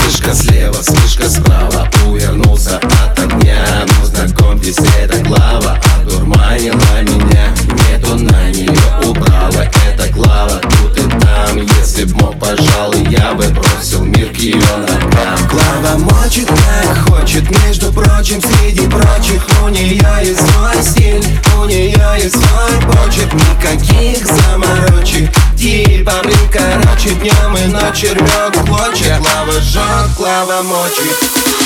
Вспышка слева, вспышка справа, увернулся от огня. Ну знакомьтесь, это Клава, одурманила меня. Нету на нее управа, это Клава тут и там. Если б мог, пожалуй, я бы бросил мир к ее ногам. Клава мочит как хочет, между прочим, среди прочих. У нее есть свой стиль, у нее есть свой почерк. Никаких заморочек, типа блин, короче, днем и ночью рвет в клочья. Клава жжет, Клава мочит.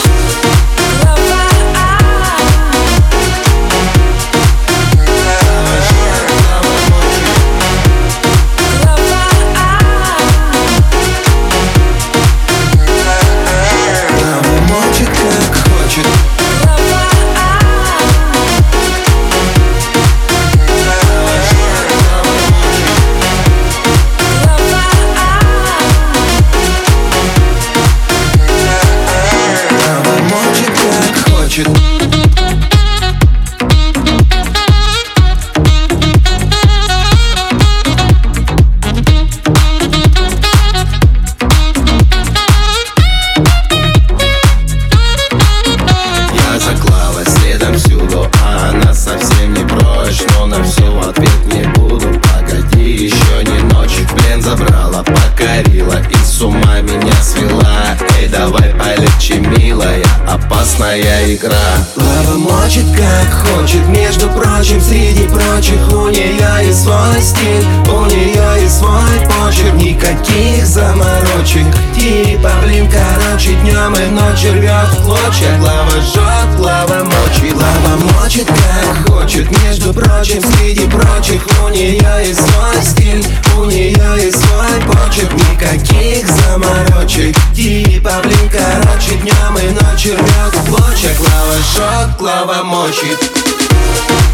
Я за Клавой следом всюду, а она совсем не прочь. Но на все в ответ не буду, погоди, еще не ночь. В плен забрала, покорила и с ума меня свела. Эй, давай полегче, милая, опасная игра. Клава мочит как хочет, между прочим, среди прочих. У нее есть свой стиль, у нее есть свой почерк. Никаких заморочек, типа блин, короче, днем и ночью рвет в клочья. Клава жжет, Клава мочит. Клава мочит как хочет, между прочим, среди прочих. У нее есть свой стиль, у нее есть свой почерк. Никаких заморочек, типа блин, короче, днем и ночью рвет в клочья. Клава жжет, Клава мочит.